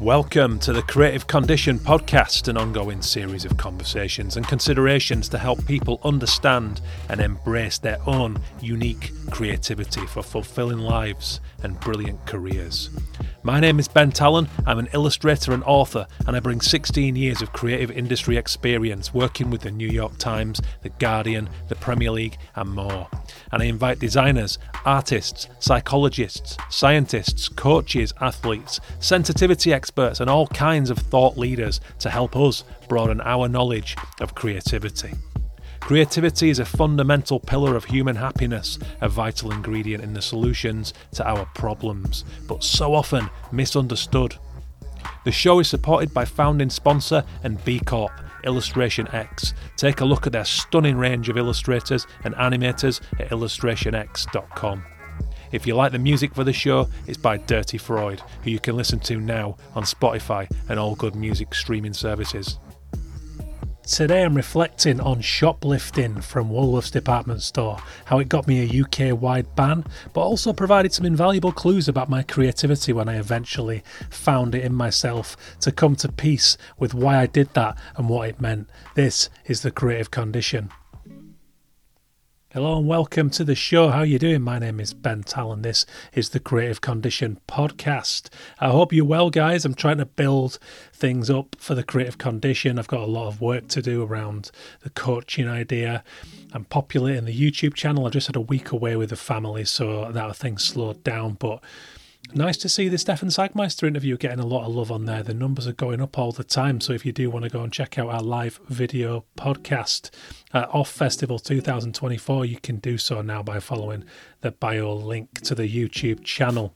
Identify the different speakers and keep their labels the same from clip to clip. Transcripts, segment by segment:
Speaker 1: Welcome to the Creative Condition podcast, an ongoing series of conversations and considerations to help people understand and embrace their own unique creativity for fulfilling lives and brilliant careers. My name is Ben Tallon. I'm an illustrator and author, and I bring 16 years of creative industry experience working with the New York Times, The Guardian, the Premier League, and more. And I invite designers, artists, psychologists, scientists, coaches, athletes, sensitivity experts, and all kinds of thought leaders to help us broaden our knowledge of creativity. Creativity is a fundamental pillar of human happiness, a vital ingredient in the solutions to our problems, but so often misunderstood. The show is supported by founding sponsor and B Corp, Illustration X. Take a look at their stunning range of illustrators and animators at illustrationx.com. If you like the music for the show, it's by Dirty Freud, who you can listen to now on Spotify and all good music streaming services. Today I'm reflecting on shoplifting from Woolworths department store, how it got me a UK-wide ban, but also provided some invaluable clues about my creativity when I eventually found it in myself to come to peace with why I did that and what it meant. This is the Creative Condition. Hello and welcome to the show. How are you doing? My name is Ben Tallon. This is the Creative Condition podcast. I hope you're well, guys. I'm trying to build things up for the Creative Condition. I've got a lot of work to do around the coaching idea. I'm populating the YouTube channel. I just had a week away with the family, so that thing slowed down, but nice to see the Stefan Sagmeister interview getting a lot of love on there. The numbers are going up all the time, so if you do want to go and check out our live video podcast Off Festival 2024, you can do so now by following the bio link to the YouTube channel.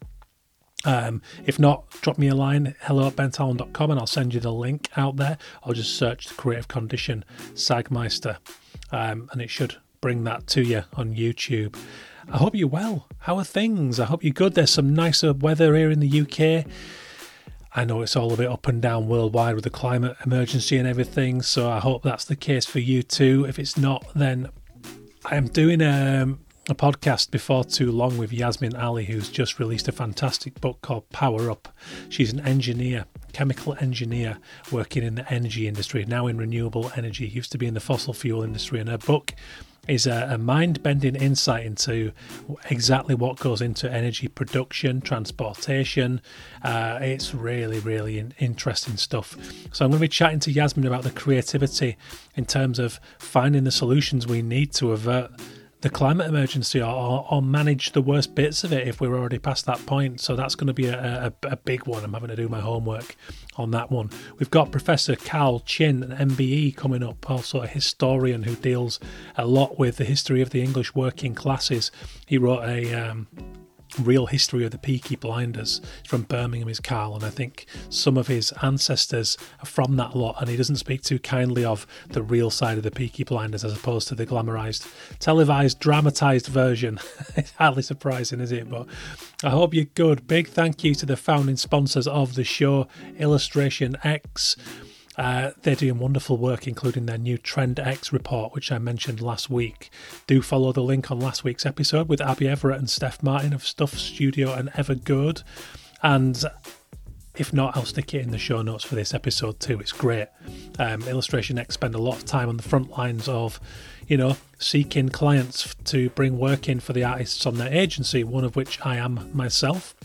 Speaker 1: If not, drop me a line, hello@bentallon.com, and I'll send you the link out there. I'll just search the Creative Condition Sagmeister, and it should bring that to you on YouTube. I hope you're well. How are things? I hope you're good. There's some nicer weather here in the UK. I know it's all a bit up and down worldwide with the climate emergency and everything, so I hope that's the case for you too. If it's not, then I am doing a podcast before too long with Yasmin Ali, who's just released a fantastic book called Power Up. She's an engineer, chemical engineer, working in the energy industry, now in renewable energy, used to be in the fossil fuel industry, and her book is a mind-bending insight into exactly what goes into energy production, transportation. It's really, really interesting stuff. So I'm going to be chatting to Yasmin about the creativity in terms of finding the solutions we need to avert the climate emergency or manage the worst bits of it if we're already past that point. So that's going to be a big one. I'm having to do my homework on that one. We've got Professor Carl Chin, an MBE, coming up, also a historian who deals a lot with the history of the English working classes. He wrote a real history of the Peaky Blinders from Birmingham, is Carl, and I think some of his ancestors are from that lot, and he doesn't speak too kindly of the real side of the Peaky Blinders as opposed to the glamorised, televised, dramatised version. It's hardly surprising, is it? But I hope you're good. Big thank you to the founding sponsors of the show, Illustration X. They're doing wonderful work, including their new Trend X report, which I mentioned last week. Do follow the link on last week's episode with Abby Everett and Steph Martin of Stuff Studio and Evergood. And if not, I'll stick it in the show notes for this episode too. It's great. Illustration X spend a lot of time on the front lines of, seeking clients to bring work in for the artists on their agency, one of which I am myself.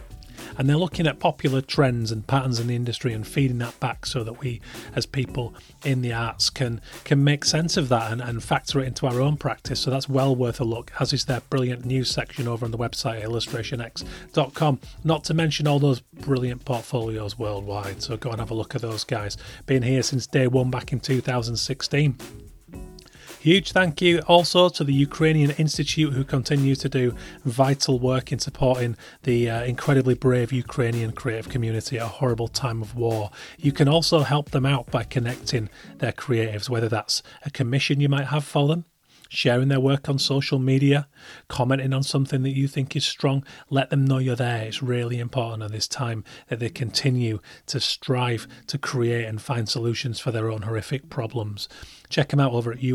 Speaker 1: And they're looking at popular trends and patterns in the industry and feeding that back so that we, as people in the arts, can make sense of that and factor it into our own practice. So that's well worth a look, as is their brilliant news section over on the website, illustrationx.com. Not to mention all those brilliant portfolios worldwide. So go and have a look at those guys. Been here since day one back in 2016. Huge thank you also to the Ukrainian Institute, who continue to do vital work in supporting the incredibly brave Ukrainian creative community at a horrible time of war. You can also help them out by connecting their creatives, whether that's a commission you might have for them, sharing their work on social media, commenting on something that you think is strong. Let them know you're there. It's really important at this time that they continue to strive to create and find solutions for their own horrific problems. Check them out over at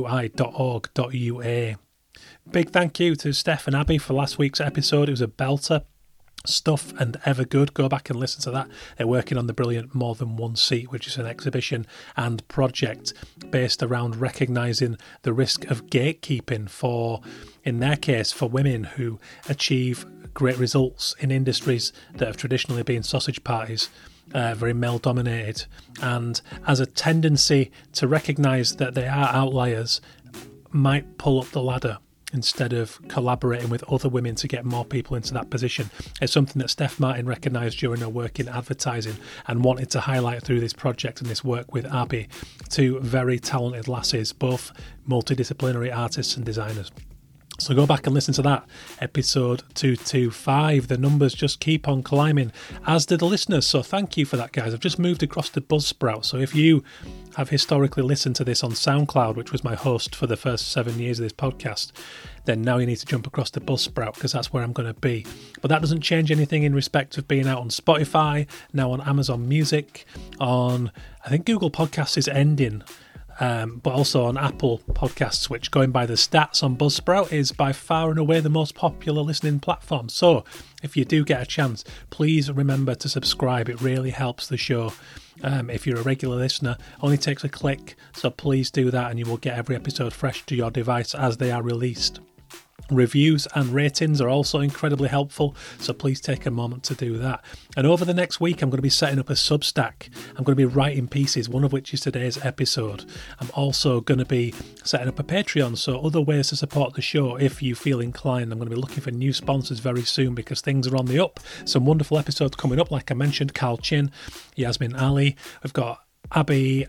Speaker 1: ui.org.ua. Big thank you to Steph and Abby for last week's episode. It was a belter. stuff and ever good. Go back and listen to that. They're working on the brilliant More Than One Seat, which is an exhibition and project based around recognising the risk of gatekeeping for, in their case, for women who achieve great results in industries that have traditionally been sausage parties, very male dominated, and as a tendency to recognise that they are outliers, might pull up the ladder instead of collaborating with other women to get more people into that position. It's something that Steph Martin recognised during her work in advertising and wanted to highlight through this project and this work with Abby, two very talented lasses, both multidisciplinary artists and designers. So go back and listen to that, episode 225. The numbers just keep on climbing, as did the listeners. So thank you for that, guys. I've just moved across to Buzzsprout. So if you have historically listened to this on SoundCloud, which was my host for the first 7 years of this podcast, then now you need to jump across to Buzzsprout, because that's where I'm going to be. But that doesn't change anything in respect of being out on Spotify, now on Amazon Music, on, I think Google Podcasts is ending, but also on Apple Podcasts, which, going by the stats on Buzzsprout, is by far and away the most popular listening platform. So if you do get a chance, please remember to subscribe. It really helps the show. If you're a regular listener, only takes a click, so please do that and you will get every episode fresh to your device as they are released. Reviews and ratings are also incredibly helpful, so please take a moment to do that. And over the next week, I'm going to be setting up a Substack. I'm going to be writing pieces, one of which is today's episode. I'm also going to be setting up a Patreon, so other ways to support the show if you feel inclined. I'm going to be looking for new sponsors very soon because things are on the up. Some wonderful episodes coming up, like I mentioned, Carl Chin, Yasmin Ali. We've got Abby,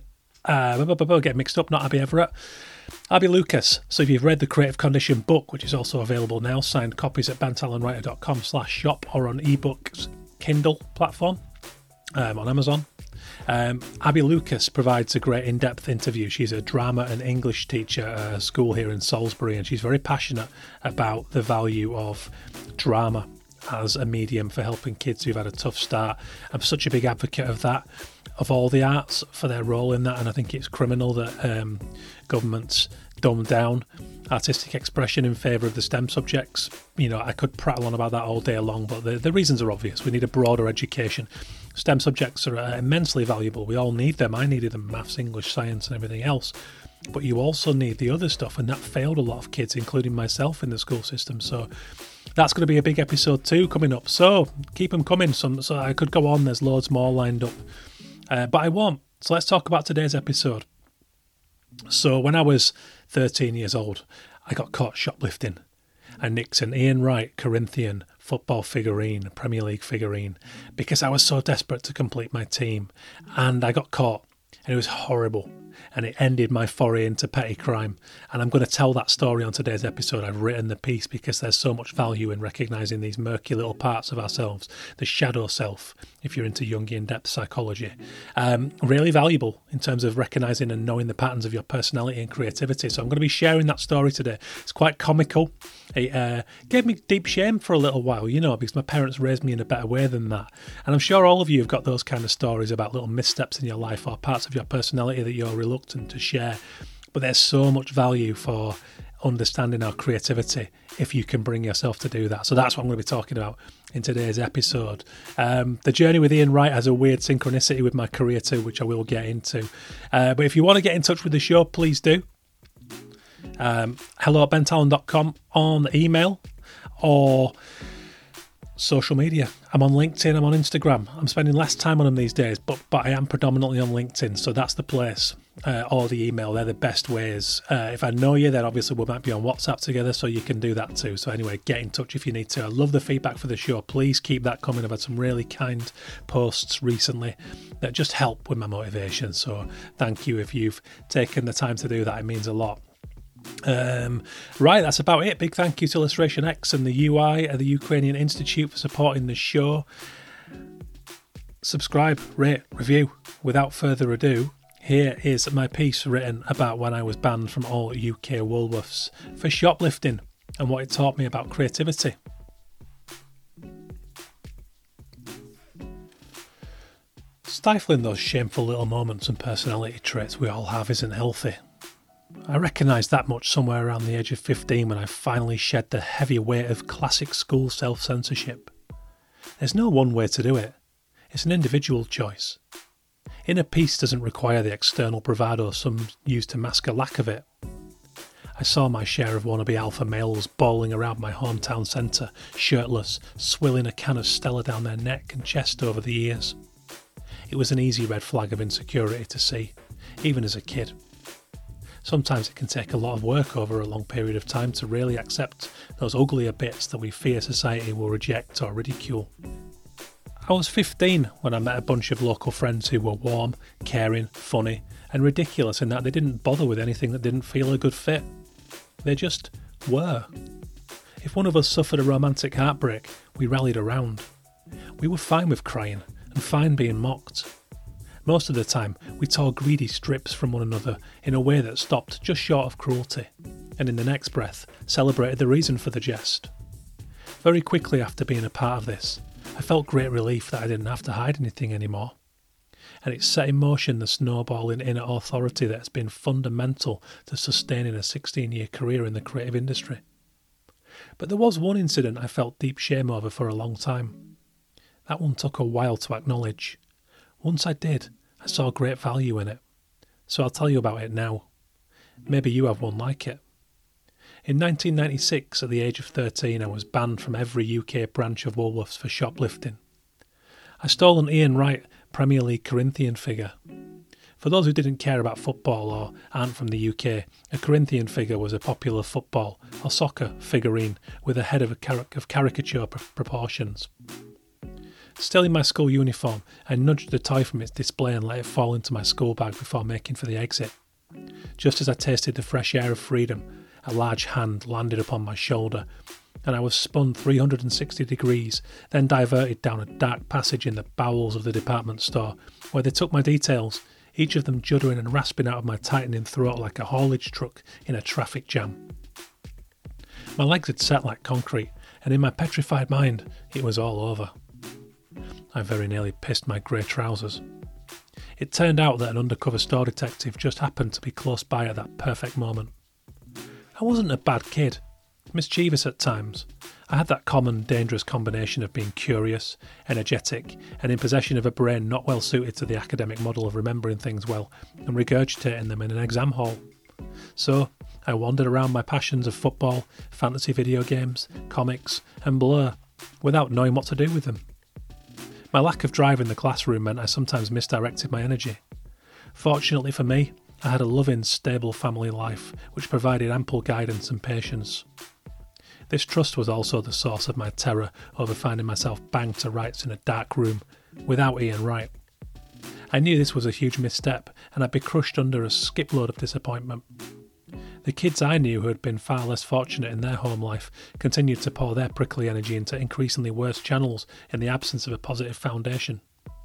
Speaker 1: get mixed up, not Abby Everett. Abby Lucas. So if you've read the Creative Condition book, which is also available now, signed copies at bentalonwriter.com/shop or on ebooks Kindle platform on Amazon. Abby Lucas provides a great in-depth interview. She's a drama and English teacher at a school here in Salisbury, and she's very passionate about the value of drama as a medium for helping kids who've had a tough start. I'm such a big advocate of that, of all the arts, for their role in that, and I think it's criminal that governments dumb down artistic expression in favour of the STEM subjects. You know, I could prattle on about that all day long, but the reasons are obvious. We need a broader education. STEM subjects are immensely valuable. We all need them. I needed them, maths, English, science and everything else. But you also need the other stuff, and that failed a lot of kids, including myself, in the school system. So that's going to be a big episode 2 coming up. So keep them coming. So I could go on. There's loads more lined up. But I won't. So let's talk about today's episode. So when I was 13 years old, I got caught shoplifting. I nicked an Ian Wright Corinthian football figurine, Premier League figurine, because I was so desperate to complete my team. And I got caught, and it was horrible. And it ended my foray into petty crime. And I'm going to tell that story on today's episode. I've written the piece because there's so much value in recognising these murky little parts of ourselves, the shadow self, if you're into Jungian depth psychology. Really valuable in terms of recognising and knowing the patterns of your personality and creativity. So I'm going to be sharing that story today. It's quite comical. It gave me deep shame for a little while, you know, because my parents raised me in a better way than that. And I'm sure all of you have got those kind of stories about little missteps in your life or parts of your personality that you're reluctant to share. But there's so much value for understanding our creativity if you can bring yourself to do that. So that's what I'm going to be talking about in today's episode. The journey with Ian Wright has a weird synchronicity with my career too, which I will get into. But if you want to get in touch with the show, please do. hello@bentalon.com on email or social media. I'm on LinkedIn, I'm on Instagram. I'm spending less time on them these days, but I am predominantly on LinkedIn, so that's the place. Or the email, they're the best ways. If I know you, then obviously we might be on WhatsApp together, so you can do that too. So anyway, get in touch if you need to. I love the feedback for the show. Please keep that coming. I've had some really kind posts recently that just help with my motivation. So thank you if you've taken the time to do that. It means a lot. Right, that's about it. Big thank you to Illustration X and the UI at the Ukrainian Institute for supporting the show. Subscribe, rate, review. Without further ado, here is my piece written about when I was banned from all UK Woolworths for shoplifting and what it taught me about creativity. Stifling those shameful little moments and personality traits we all have isn't healthy. I recognised that much somewhere around the age of 15 when I finally shed the heavy weight of classic school self-censorship. There's no one way to do it. It's an individual choice. Inner peace doesn't require the external bravado some use to mask a lack of it. I saw my share of wannabe alpha males bawling around my hometown centre, shirtless, swilling a can of Stella down their neck and chest over the ears. It was an easy red flag of insecurity to see, even as a kid. Sometimes it can take a lot of work over a long period of time to really accept those uglier bits that we fear society will reject or ridicule. I was 15 when I met a bunch of local friends who were warm, caring, funny, and ridiculous in that they didn't bother with anything that didn't feel a good fit. They just were. If one of us suffered a romantic heartbreak, we rallied around. We were fine with crying and fine being mocked. Most of the time, we tore greedy strips from one another in a way that stopped just short of cruelty, and in the next breath, celebrated the reason for the jest. Very quickly after being a part of this, I felt great relief that I didn't have to hide anything anymore. And it set in motion the snowballing inner authority that has been fundamental to sustaining a 16-year career in the creative industry. But there was one incident I felt deep shame over for a long time. That one took a while to acknowledge. Once I did, I saw great value in it. So I'll tell you about it now. Maybe you have one like it. In 1996, at the age of 13, I was banned from every UK branch of Woolworths for shoplifting. I stole an Ian Wright Premier League Corinthian figure. For those who didn't care about football or aren't from the UK, a Corinthian figure was a popular football or soccer figurine with a head of caricature proportions. Still in my school uniform, I nudged the toy from its display and let it fall into my school bag before making for the exit. Just as I tasted the fresh air of freedom, a large hand landed upon my shoulder, and I was spun 360 degrees, then diverted down a dark passage in the bowels of the department store, where they took my details, each of them juddering and rasping out of my tightening throat like a haulage truck in a traffic jam. My legs had set like concrete, and in my petrified mind, it was all over. I very nearly pissed my grey trousers. It turned out that an undercover store detective just happened to be close by at that perfect moment. I wasn't a bad kid, mischievous at times. I had that common, dangerous combination of being curious, energetic, and in possession of a brain not well suited to the academic model of remembering things well and regurgitating them in an exam hall. So, I wandered around my passions of football, fantasy video games, comics, and Blur, without knowing what to do with them. My lack of drive in the classroom meant I sometimes misdirected my energy. Fortunately for me, I had a loving, stable family life which provided ample guidance and patience. This trust was also the source of my terror over finding myself banged to rights in a dark room without Ian Wright. I knew this was a huge misstep and I'd be crushed under a skipload of disappointment. The kids I knew who had been far less fortunate in their home life continued to pour their prickly energy into increasingly worse channels in the absence of a positive foundation.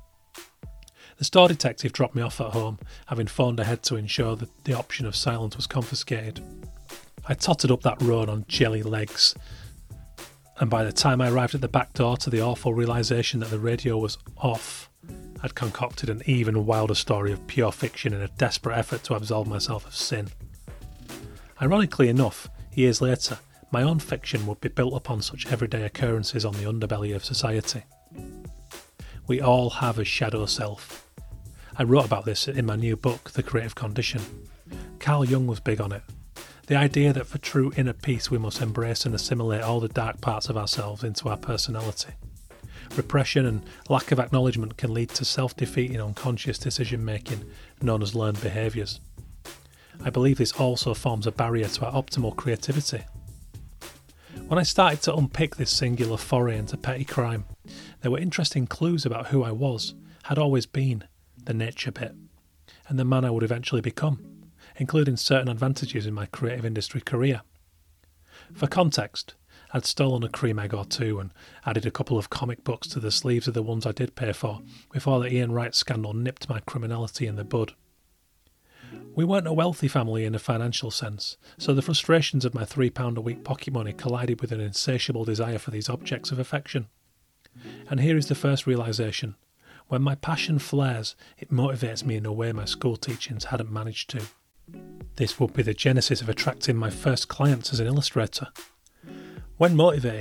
Speaker 1: The store detective dropped me off at home, having phoned ahead to ensure that the option of silence was confiscated. I tottered up that road on jelly legs, and by the time I arrived at the back door to the awful realisation that the radio was off, I'd concocted an even wilder story of pure fiction in a desperate effort to absolve myself of sin. Ironically enough, years later, my own fiction would be built upon such everyday occurrences on the underbelly of society. We all have a shadow self. I wrote about this in my new book, The Creative Condition. Carl Jung was big on it. The idea that for true inner peace we must embrace and assimilate all the dark parts of ourselves into our personality. Repression and lack of acknowledgement can lead to self-defeating unconscious decision-making known as learned behaviours. I believe this also forms a barrier to our optimal creativity. When I started to unpick this singular foray into petty crime, there were interesting clues about who I was, had always been, the nature bit, and the man I would eventually become, including certain advantages in my creative industry career. For context, I'd stolen a cream egg or two and added a couple of comic books to the sleeves of the ones I did pay for, before the Ian Wright scandal nipped my criminality in the bud. We weren't a wealthy family in a financial sense, so the frustrations of my £3 a week pocket money collided with an insatiable desire for these objects of affection. And here is the first realisation. When my passion flares, it motivates me in a way my school teachings hadn't managed to. This would be the genesis of attracting my first clients as an illustrator. When motivated,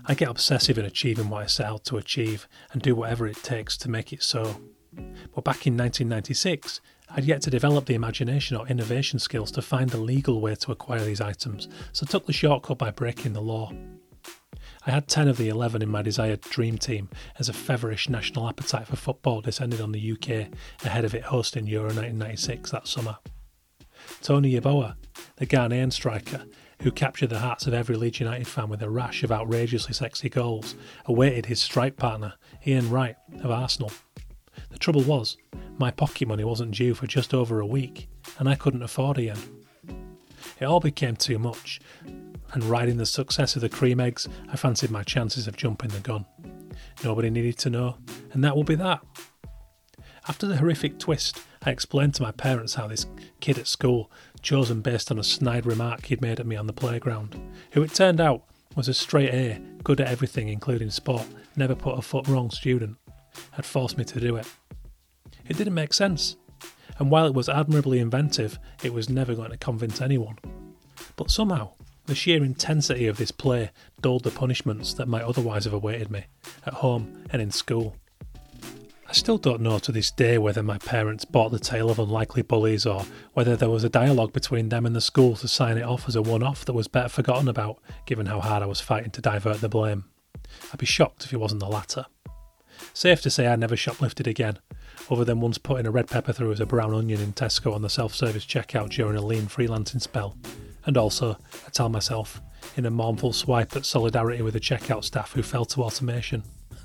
Speaker 1: I get obsessive in achieving what I set out to achieve and do whatever it takes to make it so. But back in 1996, I'd yet to develop the imagination or innovation skills to find a legal way to acquire these items, so took the shortcut by breaking the law. I had 10 of the 11 in my desired dream team as a feverish national appetite for football descended on the UK ahead of it hosting Euro 1996 that summer. Tony Yeboah, the Ghanaian striker, who captured the hearts of every Leeds United fan with a rash of outrageously sexy goals, awaited his strike partner, Ian Wright, of Arsenal. The trouble was, my pocket money wasn't due for just over a week, and I couldn't afford Ian. It all became too much, and riding the success of the cream eggs, I fancied my chances of jumping the gun. Nobody needed to know, and that will be that. After the horrific twist, I explained to my parents how this kid at school, chosen based on a snide remark he'd made at me on the playground, who it turned out was a straight A, good at everything including sport, never put a foot wrong student, had forced me to do it. It didn't make sense, and while it was admirably inventive, it was never going to convince anyone. But somehow, the sheer intensity of this play dulled the punishments that might otherwise have awaited me, at home and in school. I still don't know to this day whether my parents bought the tale of unlikely bullies or whether there was a dialogue between them and the school to sign it off as a one-off that was better forgotten about, given how hard I was fighting to divert the blame. I'd be shocked if it wasn't the latter. Safe to say I never shoplifted again, other than once putting a red pepper through as a brown onion in Tesco on the self-service checkout during a lean freelancing spell. And also, I tell myself, in a mournful swipe at solidarity with the checkout staff who fell to automation.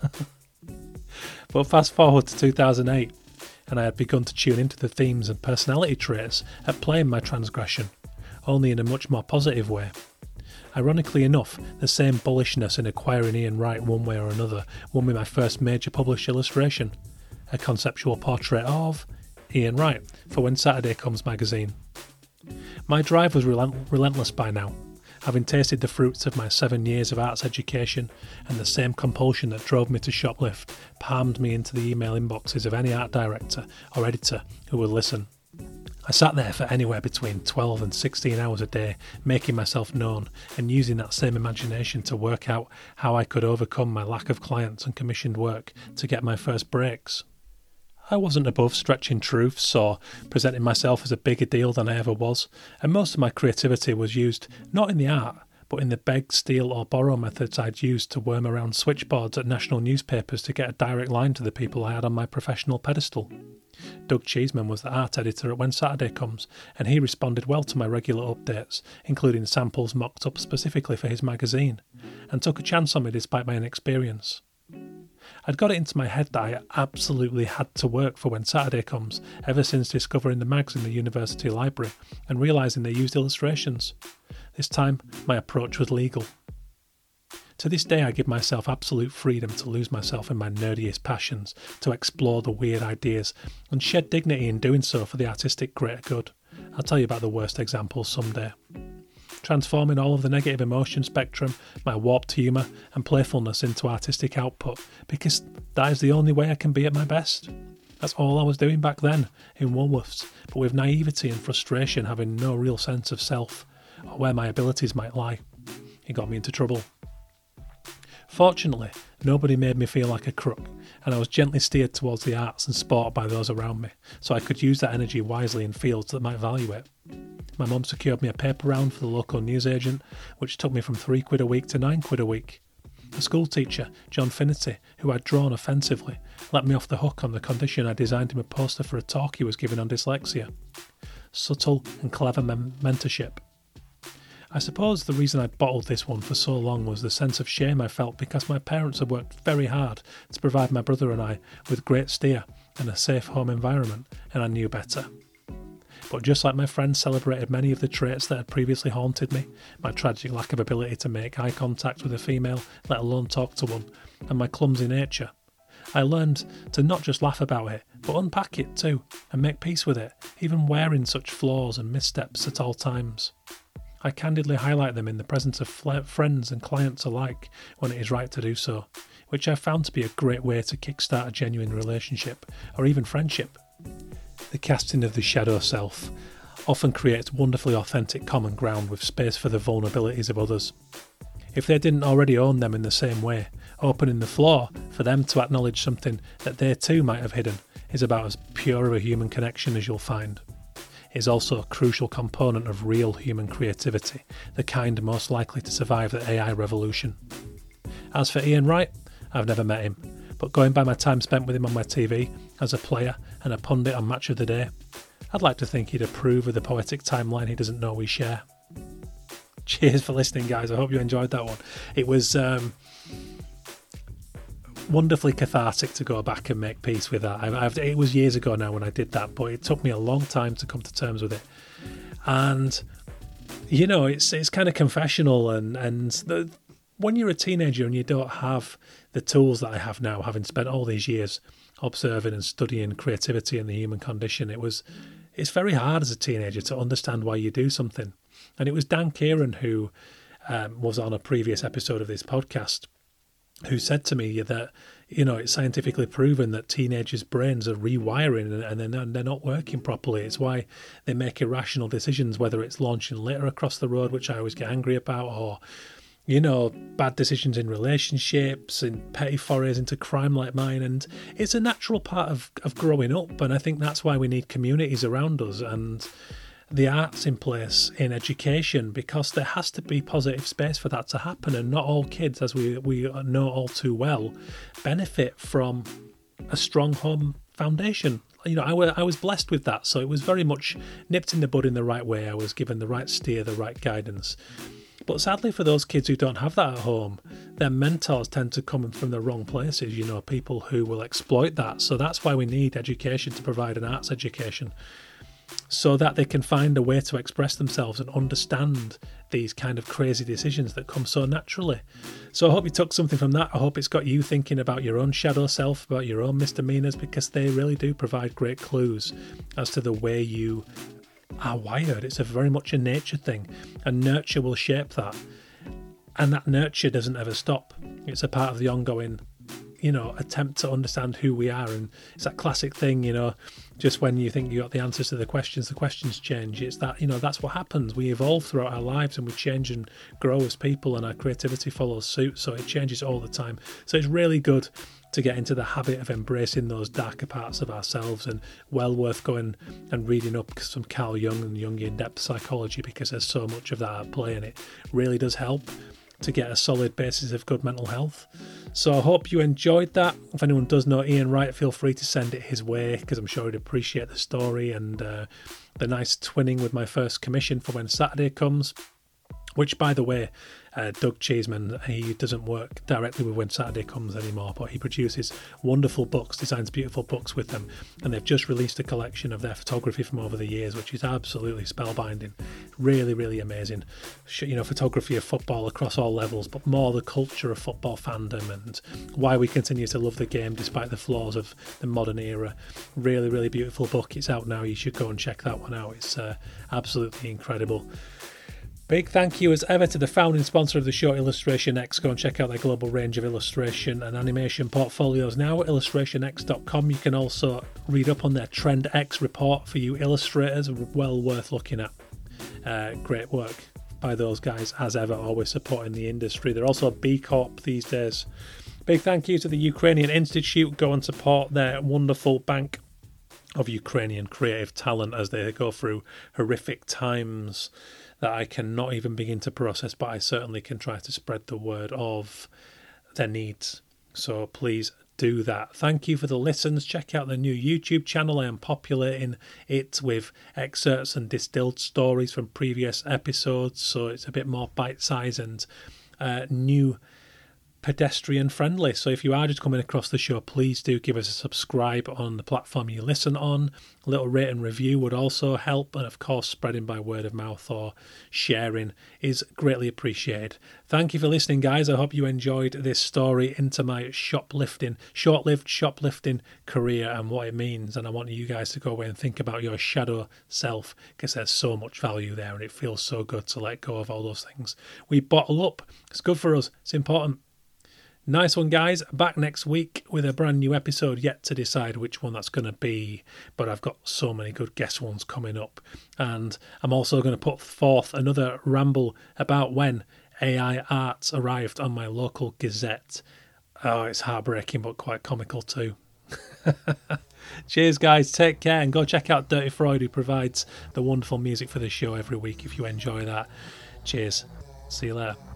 Speaker 1: But fast forward to 2008, and I had begun to tune into the themes and personality traits at play in my transgression, only in a much more positive way. Ironically enough, the same bullishness in acquiring Ian Wright one way or another won me my first major published illustration, a conceptual portrait of Ian Wright for When Saturday Comes magazine. My drive was relentless by now, having tasted the fruits of my 7 years of arts education, and the same compulsion that drove me to shoplift palmed me into the email inboxes of any art director or editor who would listen. I sat there for anywhere between 12 and 16 hours a day, making myself known and using that same imagination to work out how I could overcome my lack of clients and commissioned work to get my first breaks. I wasn't above stretching truths or presenting myself as a bigger deal than I ever was, and most of my creativity was used not in the art, but in the beg, steal or borrow methods I'd used to worm around switchboards at national newspapers to get a direct line to the people I had on my professional pedestal. Doug Cheeseman was the art editor at When Saturday Comes, and he responded well to my regular updates, including samples mocked up specifically for his magazine, and took a chance on me despite my inexperience. I'd got it into my head that I absolutely had to work for When Saturday Comes ever since discovering the mags in the university library and realising they used illustrations. This time, my approach was legal. To this day, I give myself absolute freedom to lose myself in my nerdiest passions, to explore the weird ideas, and shed dignity in doing so for the artistic greater good. I'll tell you about the worst examples someday. Transforming all of the negative emotion spectrum, my warped humour and playfulness into artistic output, because that is the only way I can be at my best. That's all I was doing back then, in Woolworths, but with naivety and frustration, having no real sense of self, or where my abilities might lie. It got me into trouble. Fortunately, nobody made me feel like a crook, and I was gently steered towards the arts and sport by those around me, so I could use that energy wisely in fields that might value it. My mum secured me a paper round for the local newsagent, which took me from £3 a week to £9 a week. A school teacher, John Finnerty, who I'd drawn offensively, let me off the hook on the condition I designed him a poster for a talk he was giving on dyslexia. Subtle and clever mentorship. I suppose the reason I bottled this one for so long was the sense of shame I felt because my parents had worked very hard to provide my brother and I with great steer and a safe home environment, and I knew better. But just like my friends celebrated many of the traits that had previously haunted me, my tragic lack of ability to make eye contact with a female, let alone talk to one, and my clumsy nature, I learned to not just laugh about it, but unpack it too, and make peace with it, even wearing such flaws and missteps at all times. I candidly highlight them in the presence of friends and clients alike when it is right to do so, which I've found to be a great way to kickstart a genuine relationship, or even friendship. The casting of the shadow self often creates wonderfully authentic common ground with space for the vulnerabilities of others. if they didn't already own them in the same way, opening the floor for them to acknowledge something that they too might have hidden is about as pure of a human connection as you'll find. It is also a crucial component of real human creativity, the kind most likely to survive the AI revolution. As for Ian Wright, I've never met him, but going by my time spent with him on my TV as a player and a pundit on Match of the Day, I'd like to think he'd approve of the poetic timeline he doesn't know we share. Cheers for listening, guys. I hope you enjoyed that one. It was wonderfully cathartic to go back and make peace with that. It was years ago now when I did that, but it took me a long time to come to terms with it. And, you know, it's kind of confessional. And when you're a teenager and you don't have the tools that I have now, having spent all these years observing and studying creativity and the human condition, it's very hard as a teenager to understand why you do something. And it was Dan Kieran who was on a previous episode of this podcast who said to me that, you know, it's scientifically proven that teenagers' brains are rewiring and they're not working properly. It's why they make irrational decisions, whether it's launching litter across the road, which I always get angry about, or, you know, bad decisions in relationships and petty forays into crime like mine. And it's a natural part of growing up. And I think that's why we need communities around us and the arts in place in education, because there has to be positive space for that to happen. And not all kids, as we know all too well, benefit from a strong home foundation. You know, I was blessed with that. So it was very much nipped in the bud in the right way. I was given the right steer, the right guidance. But sadly for those kids who don't have that at home, their mentors tend to come from the wrong places, you know, people who will exploit that. So that's why we need education to provide an arts education, so that they can find a way to express themselves and understand these kind of crazy decisions that come so naturally. So I hope you took something from that. I hope it's got you thinking about your own shadow self, about your own misdemeanors, because they really do provide great clues as to the way you are wired. It's very much a nature thing, and nurture will shape that. And that nurture doesn't ever stop. It's a part of the ongoing, you know, attempt to understand who we are. And it's that classic thing, you know, just when you think you got the answers to the questions change. It's that, you know, that's what happens. We evolve throughout our lives and we change and grow as people, and our creativity follows suit. So it changes all the time. So it's really good to get into the habit of embracing those darker parts of ourselves, and well worth going and reading up some Carl Jung and Jungian depth psychology, because there's so much of that at play, and it really does help to get a solid basis of good mental health. So I hope you enjoyed that. If anyone does know Ian Wright, feel free to send it his way, because I'm sure he'd appreciate the story and the nice twinning with my first commission for when Saturday comes. Which, by the way, Doug Cheeseman, he doesn't work directly with When Saturday Comes anymore, but he produces wonderful books, designs beautiful books with them, and they've just released a collection of their photography from over the years, which is absolutely spellbinding. Really, really amazing. You know, photography of football across all levels, but more the culture of football fandom and why we continue to love the game despite the flaws of the modern era. Really, really beautiful book. It's out now. You should go and check that one out. It's absolutely incredible. Big thank you as ever to the founding sponsor of the show, Illustration X. Go and check out their global range of illustration and animation portfolios now at illustrationx.com. You can also read up on their Trend X report for you illustrators. Well worth looking at. Great work by those guys as ever, always supporting the industry. They're also a B Corp these days. Big thank you to the Ukrainian Institute. Go and support their wonderful bank of Ukrainian creative talent as they go through horrific times that I cannot even begin to process, but I certainly can try to spread the word of their needs. So please do that. Thank you for the listens. Check out the new YouTube channel. I am populating it with excerpts and distilled stories from previous episodes, so it's a bit more bite-sized and new pedestrian friendly. So if you are just coming across the show, please do give us a subscribe on the platform you listen on. A little rate and review would also help, and of course spreading by word of mouth or sharing is greatly appreciated. Thank you for listening, guys. I hope you enjoyed this story into my short-lived shoplifting career and what it means, and I want you guys to go away and think about your shadow self, because there's so much value there and it feels so good to let go of all those things we bottle up. It's good for us. It's important. Nice one, guys. Back next week with a brand new episode. Yet to decide which one that's going to be, but I've got so many good guest ones coming up. And I'm also going to put forth another ramble about when AI art arrived on my local Gazette. Oh, it's heartbreaking, but quite comical too. Cheers, guys. Take care, and go check out Dirty Freud, who provides the wonderful music for the show every week if you enjoy that. Cheers. See you later.